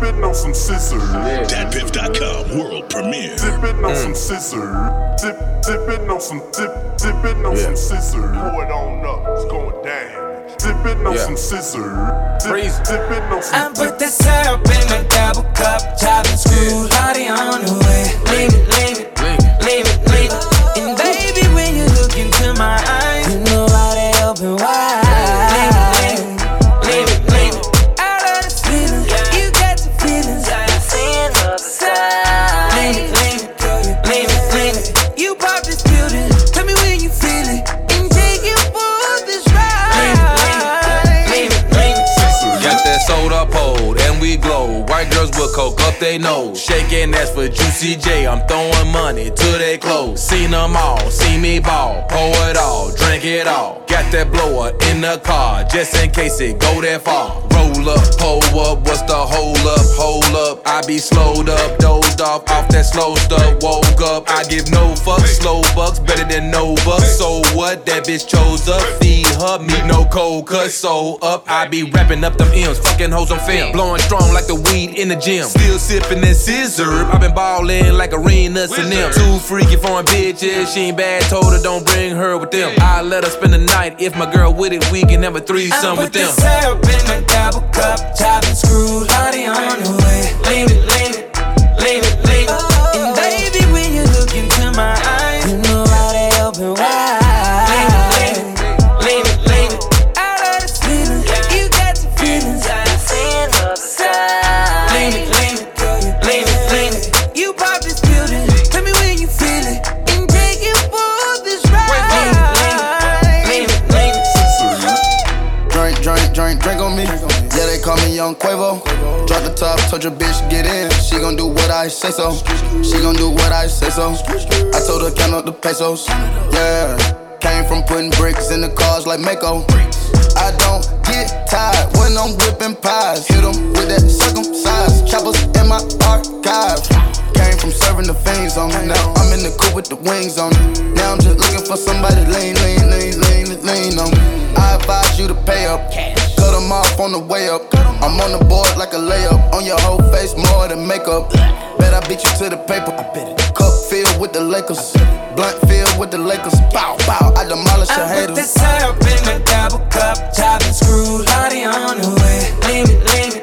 Dipping on some scissors. DatPiff.com world premiere. Dipping on some scissors. Dipping on some dipping on some scissors. Pour it on up, it's going down. Dipping on some scissors. Dipping on some. I put the syrup in the double cup, chopping screw, Lottie on the way. Leave it, leave it, leave it, leave it. And baby, when you look into my eyes, you know how they open wide. Leave it, leave it. I love the feeling, you got the feelings. I see another side. Leave it, leave it, leave it, leave it. You pop this building, tell me when you feel it, and take you for this ride. Leave it, leave it. Got that soda pole, and we glow. White girls will coke up they nose. Shaking ass for Juicy J. I'm throwing money to they clothes. Seen them all, see me ball. Pour it all, drink it all. Got that blower in the car, just in case it go that far. Roll up, pull up, what's the hold up? Hold up, I be slowed up, dozed off that slow stuff. Woke up, I give no fucks. Slow bucks, better than no bucks. So what? That bitch chose up. Feed her, me no cold cut. So up, I be wrapping up them M's, fucking hoes on film. Blowing strong like the weed in the gym. Still sipping that scissor. I been ballin' like arenas and them. Too freaky foreign bitches. She ain't bad, told her don't bring her with them. I let her spend the night. If my girl with it, we can have a threesome with them. I put the syrup in the double cup, chopping screw, Lottie on the way. Leave it, leave it, leave it, leave it. And baby, when you look into my eyes, you know how they open wide. Leave it, leave it, leave it. I love this feeling, you got the feelings. I see another side. Leave it, leave it, leave it, leave it. You pop this building, tell me when you feel it, and take you for this ride. Leave it, leave it. Drink on me. Yeah, they call me Young Quavo. Drop the top, told your bitch get in. She gon' do what I say so. She gon' do what I say so. I told her count up the pesos. Yeah, came from putting bricks in the cars like Mako. I don't get tired when I'm whipping pies. Hit 'em with that circumcised choppers in my archive. Came from serving the fiends on me. Now I'm in the coupe with the wings on me. Now I'm just looking for somebody lean on me. I advise you to pay up. Cut them off on the way up. I'm on the board like a layup. On your whole face more than makeup. Bet I beat you to the paper. Cup filled with the Lakers. Blunt filled with the Lakers. Bow, bow, I demolish your I put the haters. syrup in the double cup, chopping screw, Lottie on the way. Leave it, leave it,